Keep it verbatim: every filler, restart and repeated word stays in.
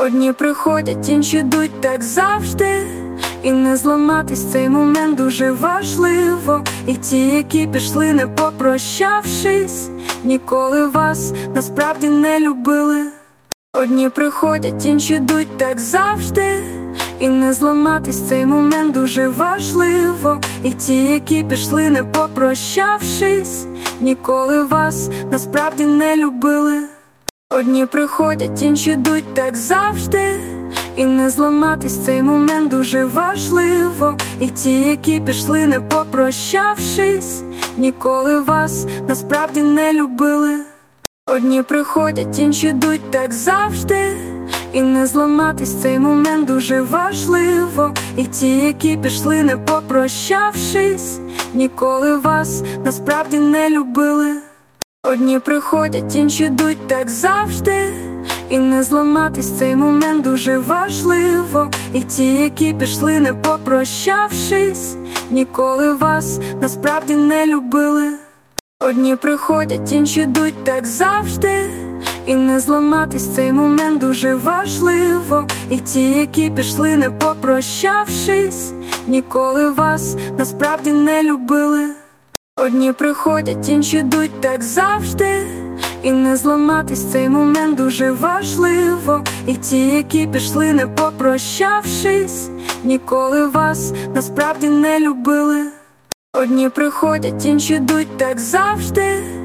Одні приходять, інші йдуть, так завжди. І не зламатись цей момент дуже важливо. І ті, які пішли, не попрощавшись, ніколи вас насправді не любили. Одні приходять, інші йдуть, так завжди. І не зламатись цей момент дуже важливо. І ті, які пішли, не попрощавшись, ніколи вас насправді не любили. Одні приходять, інші йдуть, так завжди. І не зламатись цей момент дуже важливо. І ті, які пішли, не попрощавшись, ніколи вас насправді не любили. Одні приходять, інші йдуть, так завжди. І не зламатись цей момент дуже важливо. І ті, які пішли, не попрощавшись, ніколи вас насправді не любили. Одні приходять, інші йдуть, так завжди. І не зламатись цей момент дуже важливо. І ті, які пішли, не попрощавшись, ніколи вас насправді не любили. Одні приходять, інші йдуть, так завжди. І не зламатись цей момент дуже важливо. І ті, які пішли, не попрощавшись, ніколи вас насправді не любили. Одні приходять, інші йдуть, так завжди. І не зламатись цей момент дуже важливо. І ті, які пішли, не попрощавшись, ніколи вас насправді не любили. Одні приходять, інші йдуть, так завжди. І не зламатись цей момент дуже важливо. І ті, які пішли, не попрощавшись, ніколи вас насправді не любили. Одні приходять, інші йдуть, так завжди. І не зламатись цей момент дуже важливо. І ті, які пішли, не попрощавшись, ніколи вас насправді не любили. Одні приходять, інші йдуть, так завжди.